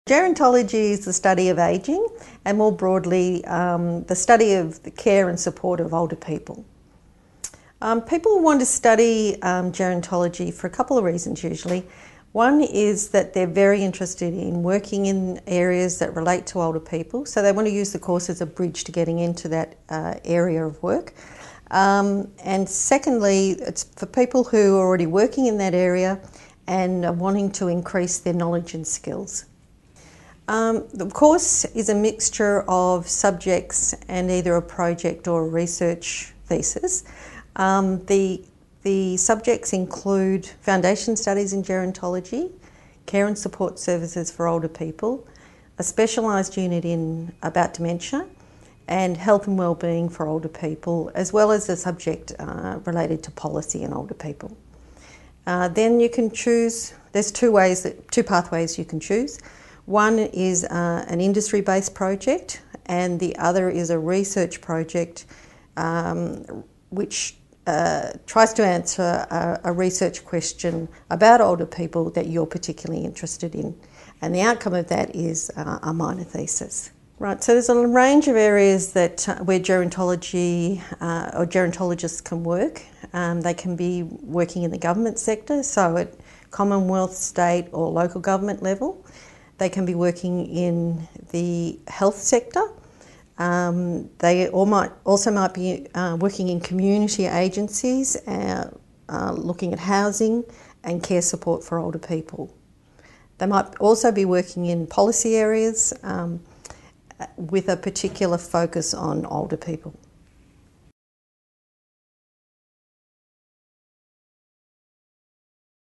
Gerontology is the study of ageing and more broadly the study of the care and support of older people. People want to study gerontology for a couple of reasons usually. One is that they're very interested in working in areas that relate to older people, so they want to use the course as a bridge to getting into that area of work. And secondly, it's for people who are already working in that area and are wanting to increase their knowledge and skills. The course is a mixture of subjects and either a project or a research thesis. The subjects include foundation studies in gerontology, care and support services for older people, a specialised unit about dementia, and health and wellbeing for older people, as well as a subject related to policy and older people. Then you can choose, there's two pathways you can choose. One is an industry-based project and the other is a research project which tries to answer a research question about older people that you're particularly interested in. And the outcome of that is a minor thesis. Right, so there's a range of areas that where gerontology or gerontologists can work. They can be working in the government sector, so at Commonwealth, state or local government level. They can be working in the health sector. They also might be working in community agencies, looking at housing and care support for older people. They might also be working in policy areas with a particular focus on older people.